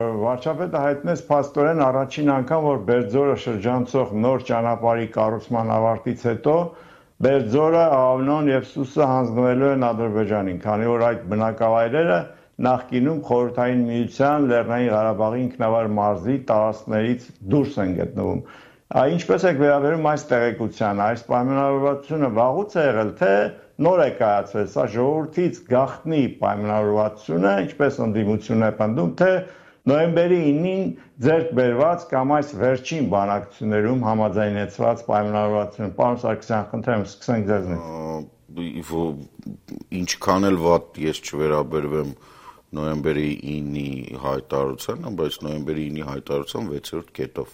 Վարչապետը հայտնեց փաստորեն առաջին անգամ, որ Բերձորը շրջանցող նոր ճանապարհի կառուցման ավարտից հետո Բերձորը, Աղավնոն եւ Սուսը հանձնվելու են Ադրբեջանին, քանի որ այդ բնակավայրերը նախկինում Խորհրդային Միության Լեռնային Ղարաբաղի ինքնավար մարզի տարածքներից դուրս են գտնվում։ Ինչպես եք վերաբերում այս տեղեկությանը, այս պայմանավորվածությունը վաղուց է եղել, թե նոր է կայացվել, սա ժողովրդից գաղտնի պայմանավորվածություն է, ինչպես ընդդիմությունն է պնդում, թե նոյեմբերի 9-ին ձեռք բերված կամ այս վերջին բանակցություններում համաձայնեցված պայմանավորվածություն։ Պարոն Սարգսյան, խնդրեմ, սկսենք ձեզնից։ Ինչքան էլ վատ ես չվերաբերվեմ նոյեմբերի 9-ի հայտարարությանը, բայց նոյեմբերի 9-ի հայտարարության 6-րդ կետով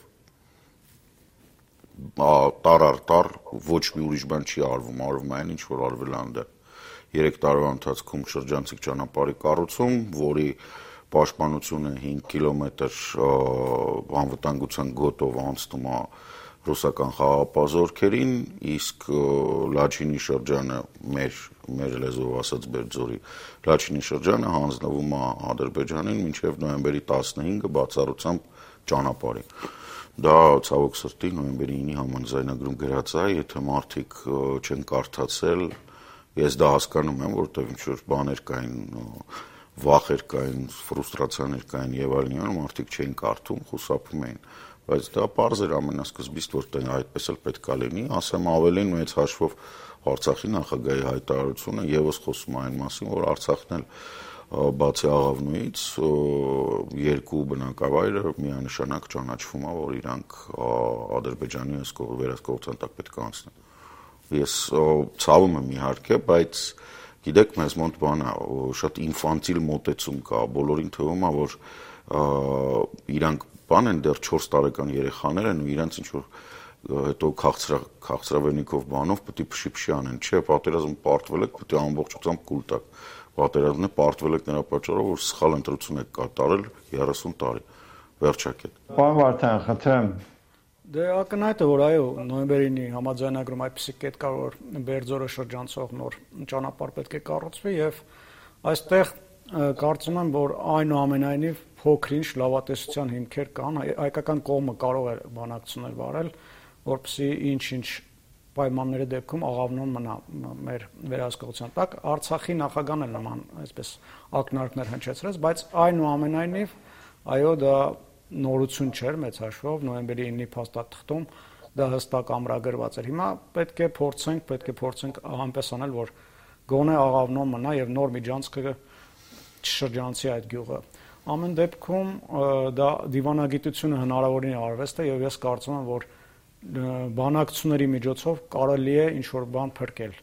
տար առ տար ոչ մի ուրիշ բան չի արվում, արվում այն ինչ որ արվել է այնտեղ 3 տարվա ընթացքում շրջանցիկ ճանապարհի կառուցում, որի պաշտպանությունը 5 կիլոմետր անվտանգության գոտով անցնում է ռուսական խաղապազորքերին, իսկ Լաչինի շրջանը մեր լեզվով ասած Բերձորի Լաչինի շրջանը հանձնվում է Ադրբեջանին մինչև նոյեմբերի 15-ը բացառությամբ ճանապարհի։ Դա ցավոք սրտի նոյեմբերի 9-ի համաձայնագրում գրած է, եթե մարդիկ չեն կարդացել, ես դա հասկանում եմ, որովհետև ինչ-որ բաներ կային, վախեր կային, ֆրուստրացիաներ կային եւ այլն, մարդիկ չէին կարդում, խուսափում էին, բայց դա պարզ էր ամենասկզբից, որ այդպես էլ պետք է լինի, ասեմ ավելին մեծ հաշվով Արցախի նախագահի հայտարարությունը եւս խոսում է այն մասին, որ Արցախն էլ բացի Աղավնոյից երկու բնակավայրը միանշանակ ճանաչվում է, որ իրանք Ադրբեջանի վերահսկողության տակ պետք է անցնեն։ Ես ցավում եմ իհարկե, բայց գիտեք, մեզ մոտ բանը շատ ինֆանտիլ մոտեցում կա, բոլորին թվում է, որ իրանք բան են դեռ 4 տարեկան երեխաներ են ու իրանք ինչ որ հետո քաղցրավենիքով բանով պետք է փշի անեն, չէ, պատերազմ պարտվել եք, պետք է ամբողջությամբ կուլ տաք։ Պատերազմն է պարտվել եք նրա պատճառով, որ սխալ ընտրություն եք կատարել 30 տարի։ Վերջակետ։ Պարոն Վարդան, խնդրեմ։ Դե ակնհայտ է, որ այո, նոյեմբերի 9-ի համաձայնագրում այդպիսի կետ կա, որ Բերձորը շրջանցող նոր ճանապարհ պետք է կառուցվի եւ այստեղ կարծում եմ, որ այնուամենայնիվ փոքր-ինչ լավատեսության հիմքեր կան, հայկական կողմը կարող է բանակցություններ վարել, որպեսզի ինչ-ինչ պայմանների դեպքում Աղավնոն մնա մեր վերահսկողության տակ։ Արցախի նախագահն էլ նման այսպես ակնարկներ հնչեցրեց, բայց այնուամենայնիվ այո, դա նորություն չէր մեծ հաշվով, նոյեմբերի 9-ի փաստաթղթում դա հստակ ամրագրված էր։ Հիմա պետք է փորձենք այնպես անել, որ գոնե Աղավնոն մնա եւ նոր միջանցքը չշրջանցի այդ գյուղը։ Ամեն դեպքում դա դիվանագիտությունը հնարավորին արվեստ է եւ ես կարծում եմ, որ բանակցությունների միջոցով կարելի է ինչ-որ բան փրկել։